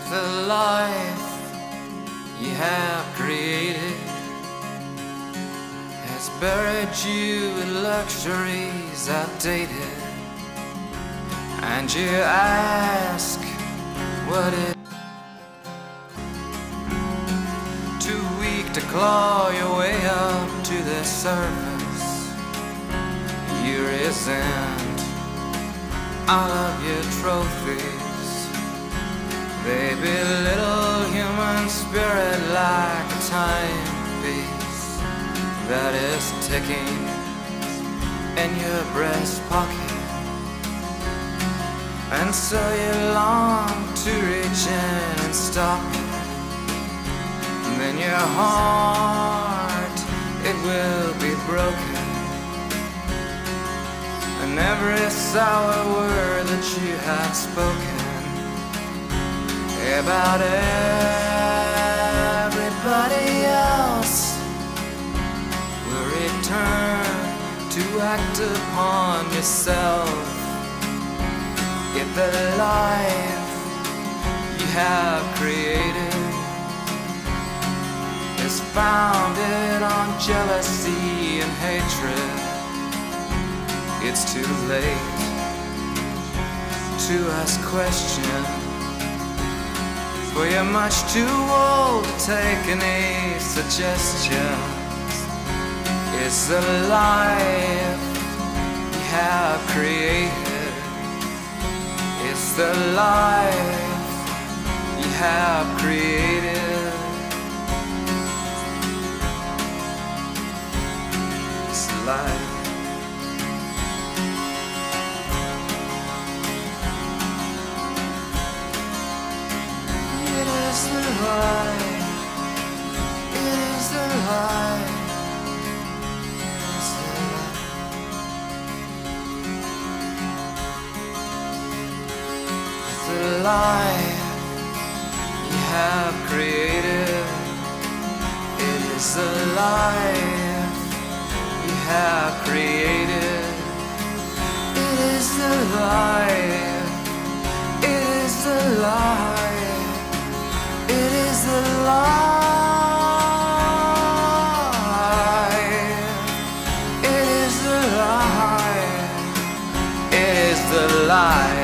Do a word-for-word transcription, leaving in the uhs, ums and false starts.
If the life you have created has buried you in luxuries outdated, and you ask what it too weak to claw your way up to the surface, you resent all of your trophies. They belittle human spirit like a timepiece that is ticking in your breast pocket, and so you long to reach in and stop it. And then your heart, it will be broken, and every sour word that you have spoken about everybody else will return to act upon yourself. If the life you have created is founded on jealousy and hatred, it's too late to ask questions, for you're much too old to take any suggestions. It's the life you have created. It's the life you have created. It's the life. It is the light, it is the light, it's the light. It's the life you have created. It is the life you have created. It is the life, it is the life. It is the light. It is the light. It is the light.